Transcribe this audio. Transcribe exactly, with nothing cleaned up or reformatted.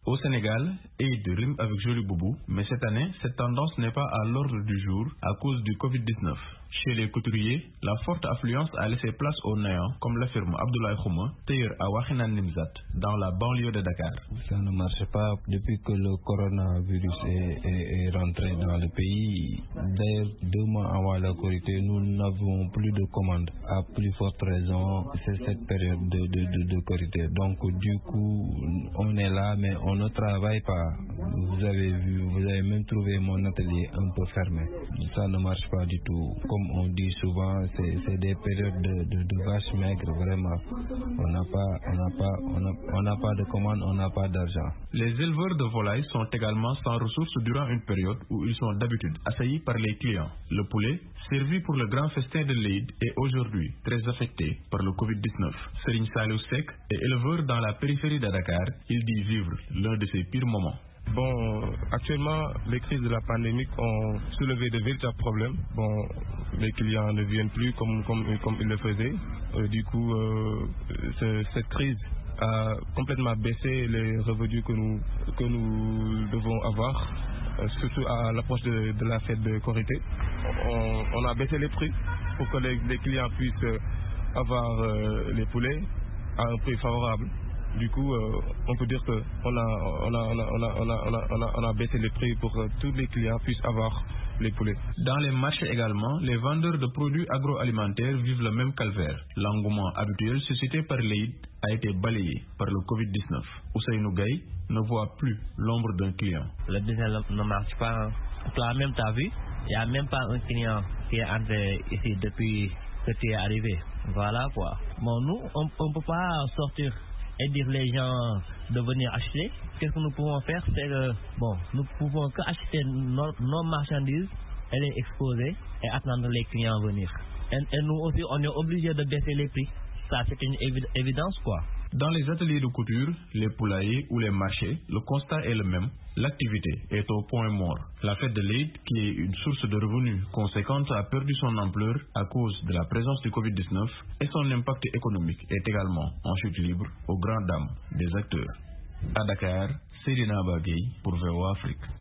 Au Sénégal, Eid rime avec Joli Boubou, mais cette année, cette tendance n'est pas à l'ordre du jour à cause du covid dix-neuf. Chez les couturiers, la forte affluence a laissé place au néant, comme l'affirme Abdoulaye Khouma, tailleur à Wakhinane Nimzat, dans la banlieue de Dakar. Ça ne marche pas depuis que le coronavirus est, est, est rentré dans le pays. D'ailleurs, deux mois avant la Korité, nous n'avons plus de commandes. À plus forte raison, c'est cette période de, de, de, de Korité. Donc, du coup, on est là, mais on ne travaille pas. Vous avez vu, vous avez même trouvé mon atelier un peu fermé. Ça ne marche pas du tout. Comme on dit souvent, c'est des périodes de, de, de vaches maigres, vraiment. On n'a pas, on n'a pas, on n'a on n'a pas de commandes, on n'a pas d'argent. Les éleveurs de volailles sont également sans ressources durant une période où ils sont d'habitude assaillis par les clients. Le poulet, servi pour le grand festin de l'Eid, est aujourd'hui très affecté par le covid dix-neuf. Serigne Salou Seck est éleveur dans la périphérie de Dakar. Il dit vivre l'un de ses pires moments. Bon, actuellement, les crises de la pandémie ont soulevé de véritables problèmes. Bon, les clients ne viennent plus comme, comme, comme ils le faisaient. Euh, du coup, euh, ce, cette crise a complètement baissé les revenus que nous, que nous devons avoir, euh, surtout à l'approche de, de la fête de Korité. On, on a baissé les prix pour que les, les clients puissent avoir euh, les poulets à un prix favorable. Du coup, euh, on peut dire qu'on a, on a, on a, on a, on a, on a, on a baissé les prix pour que tous les clients puissent avoir les poulets. Dans les marchés également, les vendeurs de produits agroalimentaires vivent le même calvaire. L'engouement habituel suscité par l'Eid a été balayé par le covid dix-neuf. Ousseynou Gaye ne voit plus l'ombre d'un client. Le business ne marche pas. Toi-même, tu as vu, il n'y a même pas un client qui est entré ici depuis que tu es arrivé. Voilà quoi. Bon, nous, on ne peut pas sortir et dire les gens de venir acheter. Qu'est-ce que nous pouvons faire? C'est que, bon, nous pouvons que acheter nos, nos marchandises et les exposer et attendre les clients venir. Et, et nous aussi, on est obligé de baisser les prix. Ça, c'est une évidence, quoi. Dans les ateliers de couture, les poulaillers ou les marchés, le constat est le même. L'activité est au point mort. La fête de l'Eid, qui est une source de revenus conséquente, a perdu son ampleur à cause de la présence du covid dix-neuf et son impact économique est également en chute libre aux grandes dames des acteurs. À Dakar, Seydina Bagay pour V O Afrique.